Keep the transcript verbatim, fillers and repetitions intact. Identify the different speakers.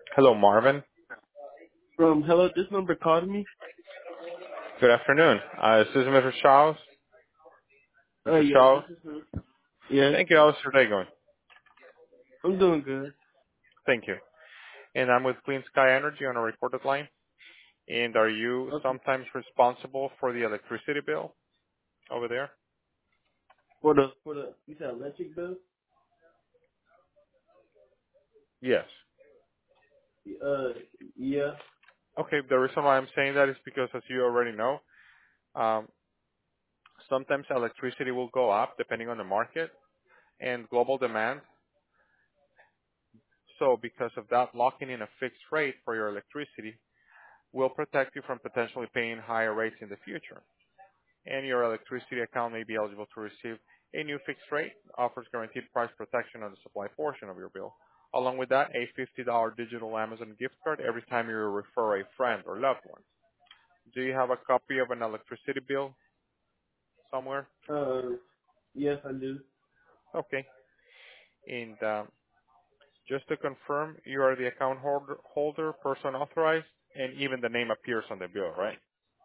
Speaker 1: Hello, Marvin.
Speaker 2: Um, hello, this number called me.
Speaker 1: Good afternoon. Uh, this is Mister Charles.
Speaker 2: Uh,
Speaker 1: Mister
Speaker 2: yes, this
Speaker 1: Charles,
Speaker 2: is him. Yes,
Speaker 1: thank you. How's your day going?
Speaker 2: I'm doing good.
Speaker 1: Thank you. And I'm with Clean Sky Energy on a recorded line. And are you
Speaker 2: Okay.
Speaker 1: sometimes responsible for the electricity bill over there?
Speaker 2: For the for the you said electric bill?
Speaker 1: Yes.
Speaker 2: Uh, yeah.
Speaker 1: Okay. The reason why I'm saying that is because, as you already know, um, sometimes electricity will go up depending on the market and global demand. So because of that, locking in a fixed rate for your electricity will protect you from potentially paying higher rates in the future. And your electricity account may be eligible to receive a new fixed rate, offers guaranteed price protection on the supply portion of your bill. Along with that, a fifty dollars digital Amazon gift card every time you refer a friend or loved one. Do you have a copy of an electricity bill somewhere?
Speaker 2: Uh, yes, I do.
Speaker 1: Okay. And um, just to confirm, you are the account holder, holder, person authorized, and even the name appears on the bill, right?